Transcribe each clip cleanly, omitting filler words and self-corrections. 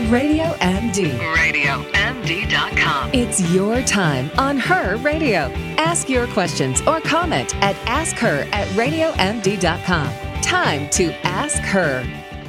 Radio MD. RadioMD.com. It's your time on Her Radio. Ask your questions or comment at askher@radiomd.com. Time to ask her.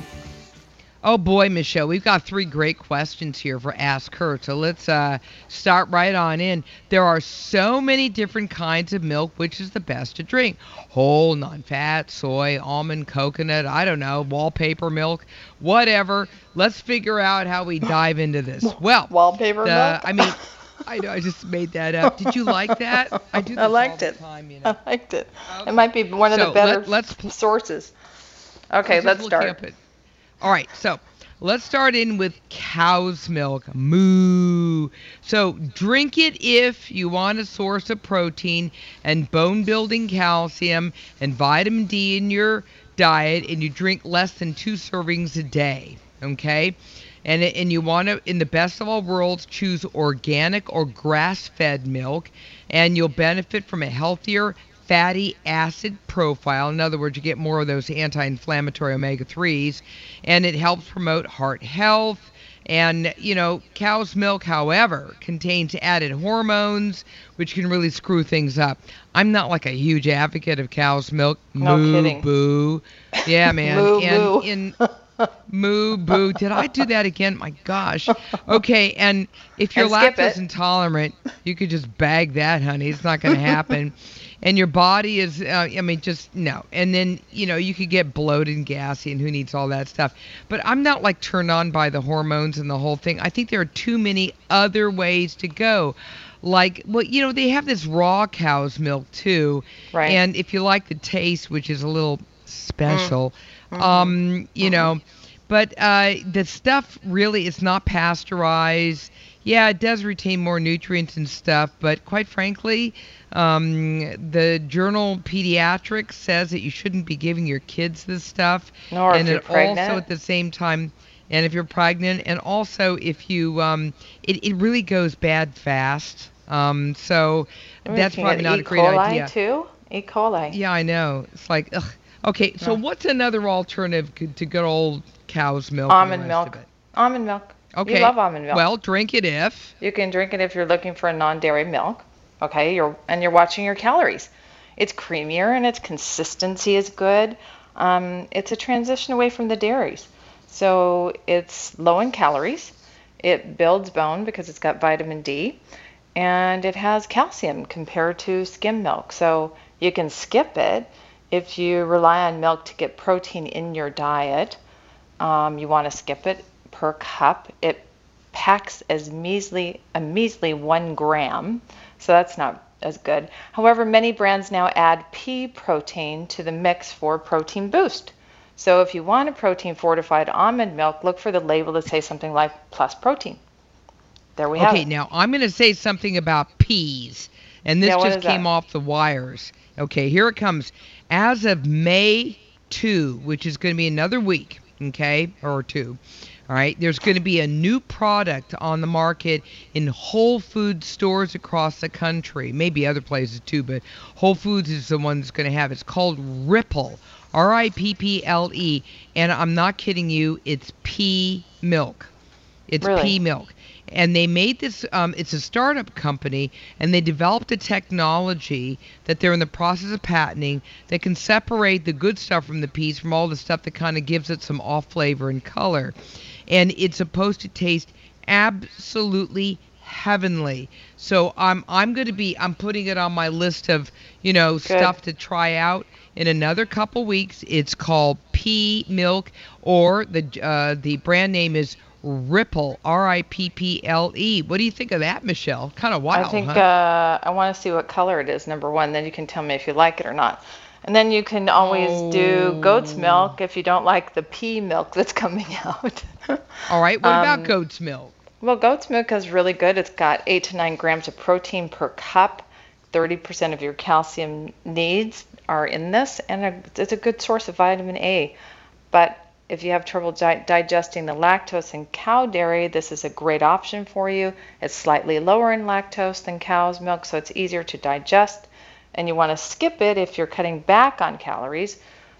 Oh boy, Michelle, we've got 3 great questions here for Ask Her. So let's start right on in. There are so many different kinds of milk. Which is the best to drink? Whole, non-fat, soy, almond, coconut, I don't know, wallpaper milk, whatever. Let's figure out how we dive into this. Well, wallpaper milk? I mean, I know, I just made that up. Did you like that? I do this I liked all it. the time, you know. I liked it. Okay. It might be one of the better sources. Okay, let's start. All right, so let's start in with cow's milk. Moo. So drink it if you want a source of protein and bone-building calcium and vitamin D in your diet, and you drink less than 2 servings a day, okay? And you want to, in the best of all worlds, choose organic or grass-fed milk, and you'll benefit from a healthier fatty acid profile. In other words, you get more of those anti-inflammatory omega-3s, and it helps promote heart health. And, you know, cow's milk, however, contains added hormones, which can really screw things up. I'm not like a huge advocate of cow's milk. No Moo, kidding. boo. Yeah, man. Moo, and boo. Moo, boo. Did I do that again? My gosh. Okay, and if you're And skip lactose it. intolerant, you could just bag that, honey. It's not going to happen. And your body is, just no. And then, you know, you could get bloated and gassy, and who needs all that stuff. But I'm not like turned on by the hormones and the whole thing. I think there are too many other ways to go. Like, well, you know, they have this raw cow's milk too. Right. And if you like the taste, which is a little special, you know, but the stuff really is not pasteurized. Yeah, it does retain more nutrients and stuff, but quite frankly, the journal Pediatrics says that you shouldn't be giving your kids this stuff. Nor and if you're pregnant. Also at the same time, and if you're pregnant, and also if you, it really goes bad fast. So that's probably not a great idea. Too? E. coli. Yeah, I know. It's like, ugh. Okay, so what's another alternative to good old cow's milk? Almond milk. Almond milk. Okay. You love almond milk. Well, drink it if. You can drink it if you're looking for a non-dairy milk. Okay, you're watching your calories. It's creamier and its consistency is good. It's a transition away from the dairies. So it's low in calories. It builds bone because it's got vitamin D. And it has calcium compared to skim milk. So you can skip it if you rely on milk to get protein in your diet. You want to skip it per cup. It packs as a measly 1 gram, so that's not as good. However, many brands now add pea protein to the mix for protein boost. So if you want a protein fortified almond milk, look for the label to say something like plus protein. There we have it. Okay, now I'm going to say something about peas, and this just came off the wires. Okay, here it comes. As of May 2, which is going to be another week, okay, or 2, all right, there's going to be a new product on the market in Whole Foods stores across the country, maybe other places too, but Whole Foods is the one that's going to have it. It's called Ripple, R-I-P-P-L-E, and I'm not kidding you, it's pea milk. It's Really? pea milk. And they made this, it's a startup company, and they developed a technology that they're in the process of patenting that can separate the good stuff from the peas from all the stuff that kind of gives it some off flavor and color. And it's supposed to taste absolutely heavenly. So I'm putting it on my list of, stuff to try out in another couple weeks. It's called pea milk, or the brand name is Ripple, R-I-P-P-L-E. What do you think of that, Michelle? Kind of wild, I think huh? I want to see what color it is, number one. Then you can tell me if you like it or not. And then you can always do goat's milk if you don't like the pea milk that's coming out. All right. What about goat's milk? Well, goat's milk is really good. It's got 8 to 9 grams of protein per cup. 30% of your calcium needs are in this, and it's a good source of vitamin A. But if you have trouble digesting the lactose in cow dairy, this is a great option for you. It's slightly lower in lactose than cow's milk, so it's easier to digest. And you want to skip it if you're cutting back on calories.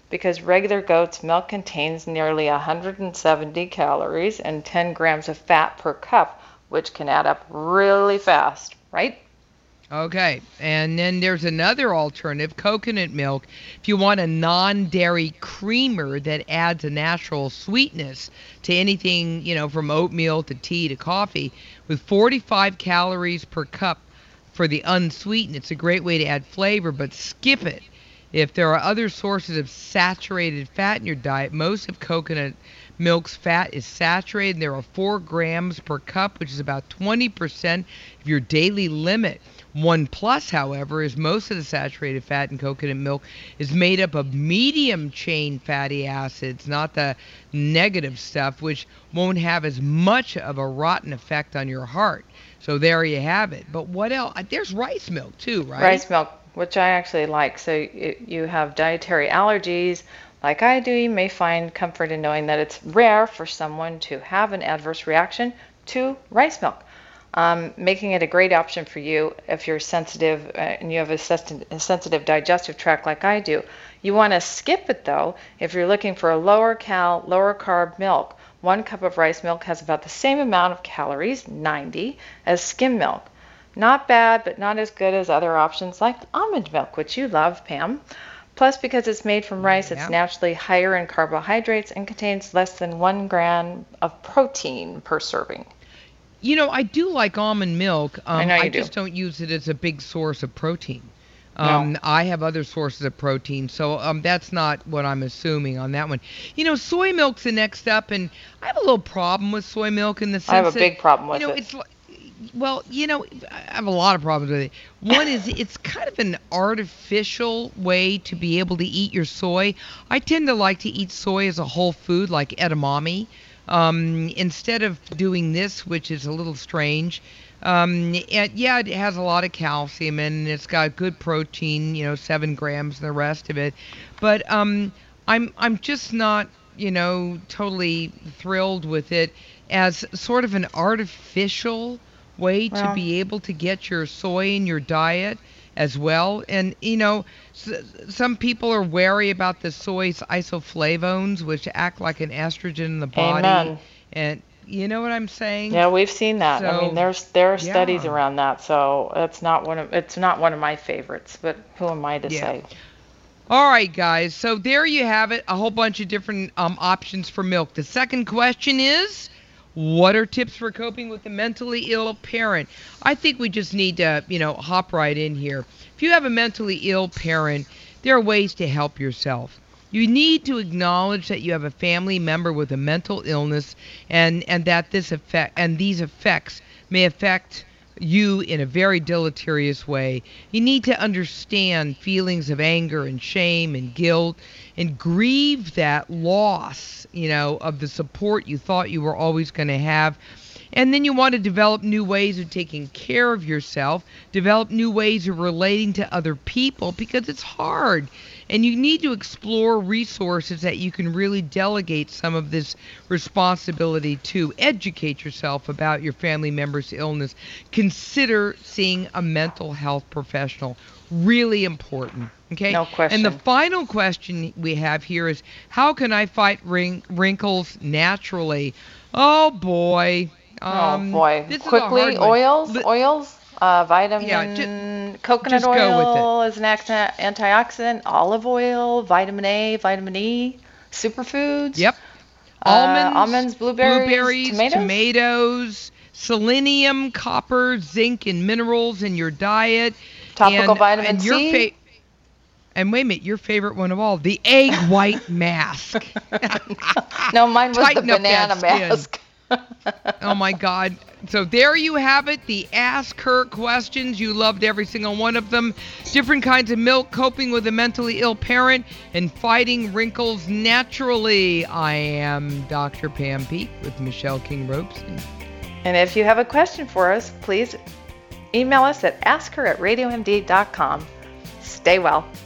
because regular goat's milk contains nearly 170 calories and 10 grams of fat per cup, which can add up really fast, right? Okay, and then there's another alternative, coconut milk. If you want a non-dairy creamer that adds a natural sweetness to anything, from oatmeal to tea to coffee, with 45 calories per cup for the unsweetened, it's a great way to add flavor, but skip it. If there are other sources of saturated fat in your diet, most of coconut milk's fat is saturated. There are 4 grams per cup, which is about 20% of your daily limit. 1+, however, is most of the saturated fat in coconut milk is made up of medium-chain fatty acids, not the negative stuff, which won't have as much of a rotten effect on your heart. So there you have it. But what else? There's rice milk too, right? Rice milk, which I actually like. So you have dietary allergies, like I do. You may find comfort in knowing that it's rare for someone to have an adverse reaction to rice milk. Making it a great option for you if you're sensitive and you have a sensitive digestive tract like I do. You want to skip it though if you're looking for a lower cal, lower carb milk. 1 cup of rice milk has about the same amount of calories, 90, as skim milk. Not bad, but not as good as other options like almond milk, which you love, Pam. Plus, because it's made from rice, it's naturally higher in carbohydrates and contains less than 1 gram of protein per serving. I do like almond milk. I know you I do. just don't use it as a big source of protein. No. I have other sources of protein, so that's not what I'm assuming on that one. Soy milk's the next up, and I have a little problem with soy milk in the sense I have a big problem with it. It's I have a lot of problems with it. One is it's kind of an artificial way to be able to eat your soy. I tend to like to eat soy as a whole food, like edamame. Instead of doing this, which is a little strange. It has a lot of calcium and it's got good protein, 7 grams and the rest of it. But I'm just not, totally thrilled with it as sort of an artificial way to be able to get your soy in your diet as well. And, some people are wary about the soy's isoflavones, which act like an estrogen in the body. Amen. And you know what I'm saying? Yeah, we've seen that. So, I mean, there are studies around that, so it's not one of my favorites. But who am I to say? All right, guys. So there you have it. A whole bunch of different options for milk. The second question is, what are tips for coping with a mentally ill parent? I think we just need to, hop right in here. If you have a mentally ill parent, there are ways to help yourself. You need to acknowledge that you have a family member with a mental illness and that these effects may affect you in a very deleterious way. You need to understand feelings of anger and shame and guilt and grieve that loss, of the support you thought you were always going to have. And then you want to develop new ways of taking care of yourself, develop new ways of relating to other people because it's hard. And you need to explore resources that you can really delegate some of this responsibility to. Educate yourself about your family member's illness. Consider seeing a mental health professional. Really important. Okay? No question. And the final question we have here is, how can I fight wrinkles naturally? Oh, boy. This Quickly, is a hard one. oils, vitamin, coconut just go oil is an antioxidant, olive oil, vitamin A, vitamin E, superfoods. Yep. Almonds, blueberries, tomatoes, selenium, copper, zinc, and minerals in your diet. Topical vitamin C. And wait a minute, your favorite one of all, the egg white mask. No, mine was Tighten the up that banana skin. mask. Oh, my God. So there you have it, the Ask Her questions. You loved every single one of them. Different kinds of milk, coping with a mentally ill parent, and fighting wrinkles naturally. I am Dr. Pam Peek with Michelle King Ropes. And if you have a question for us, please email us at askher@radiomd.com. Stay well.